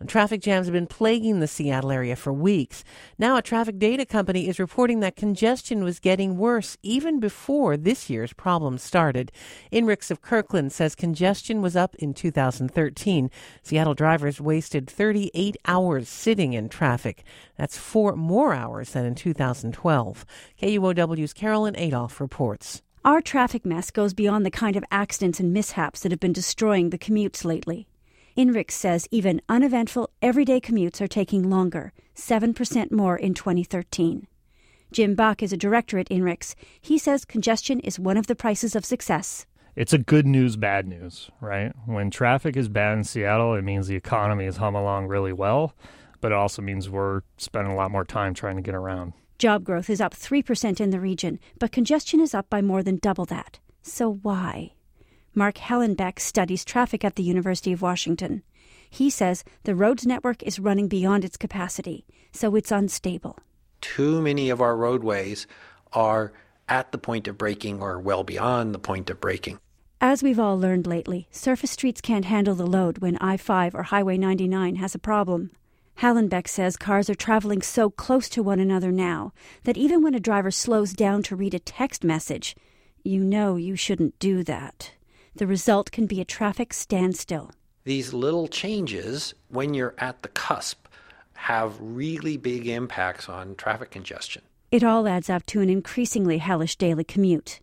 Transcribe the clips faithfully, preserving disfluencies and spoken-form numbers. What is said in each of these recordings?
Traffic jams have been plaguing the Seattle area for weeks. Now a traffic data company is reporting that congestion was getting worse even before this year's problem started. INRIX of Kirkland says congestion was up in two thousand thirteen. Seattle drivers wasted thirty-eight hours sitting in traffic. That's four more hours than in two thousand twelve. K U O W's Carolyn Adolph reports. Our traffic mess goes beyond the kind of accidents and mishaps that have been destroying the commutes lately. INRIX says even uneventful, everyday commutes are taking longer, seven percent more in twenty thirteen. Jim Buck is a director at INRIX. He says congestion is one of the prices of success. It's a good news, bad news, right? When traffic is bad in Seattle, it means the economy is humming along really well, but it also means we're spending a lot more time trying to get around. Job growth is up three percent in the region, but congestion is up by more than double that. So why? Mark Hellenbeck studies traffic at the University of Washington. He says the roads network is running beyond its capacity, so it's unstable. Too many of our roadways are at the point of breaking or well beyond the point of breaking. As we've all learned lately, surface streets can't handle the load when I five or Highway ninety-nine has a problem. Hallenbeck says cars are traveling so close to one another now that even when a driver slows down to read a text message, you know you shouldn't do that. The result can be a traffic standstill. These little changes, when you're at the cusp, have really big impacts on traffic congestion. It all adds up to an increasingly hellish daily commute.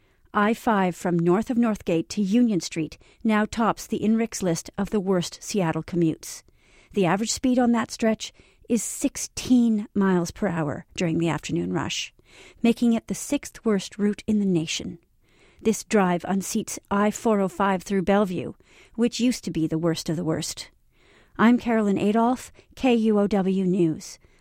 I five from north of Northgate to Union Street now tops the INRIX list of the worst Seattle commutes. The average speed on that stretch is sixteen miles per hour during the afternoon rush, making it the sixth worst route in the nation. This drive unseats I four oh five through Bellevue, which used to be the worst of the worst. I'm Carolyn Adolph, K U O W News.